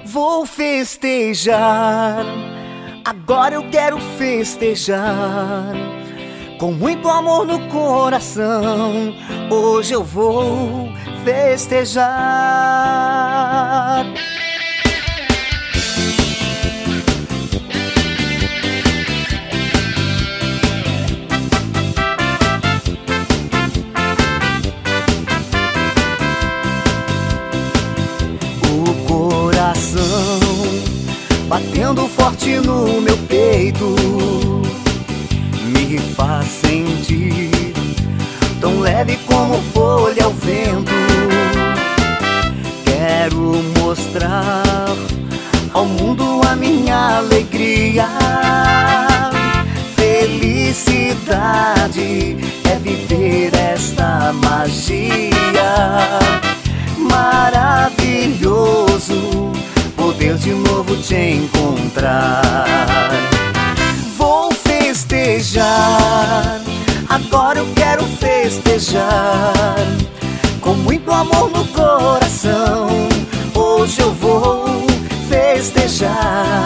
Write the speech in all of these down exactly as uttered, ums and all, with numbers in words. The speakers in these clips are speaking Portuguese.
Vou festejar, agora eu quero festejar. Com muito amor no coração, hoje eu vou festejar. O coração batendo forte no meu peito me faz sentir tão leve como folha ao vento. Quero mostrar ao mundo a minha alegria. Felicidade é viver esta magia. Maravilhoso poder de novo te encontrar. Vou festejar, agora eu quero festejar. Com muito amor no coração, hoje eu vou festejar.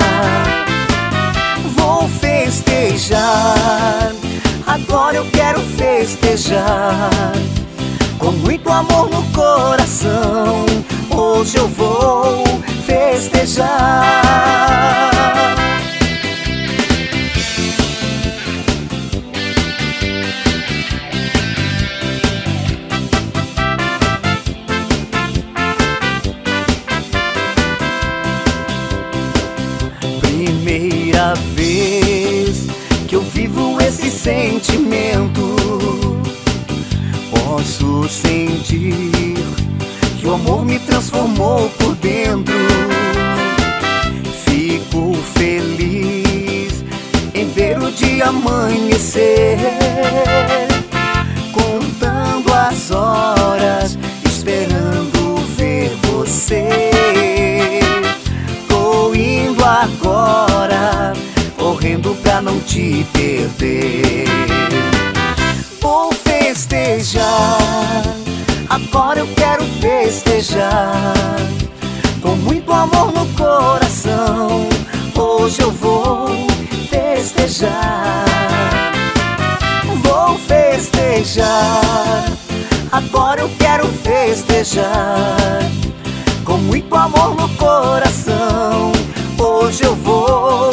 Vou festejar, agora eu quero festejar. Com muito amor no coração, hoje eu vou festejar. Primeira vez que eu vivo esse sentimento, posso sentir que o amor me transformou por dentro. Fico feliz em ver o dia amanhecer, contando as horas, esperando ver você. Tô indo agora, correndo pra não te perder. Vou festejar, agora eu quero festejar. Com muito amor no coração, hoje eu vou festejar. Vou festejar, agora eu quero festejar. Com muito amor no coração, hoje eu vou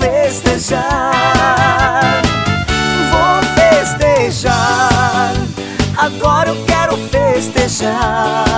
festejar. Vou festejar, agora eu quero festejar.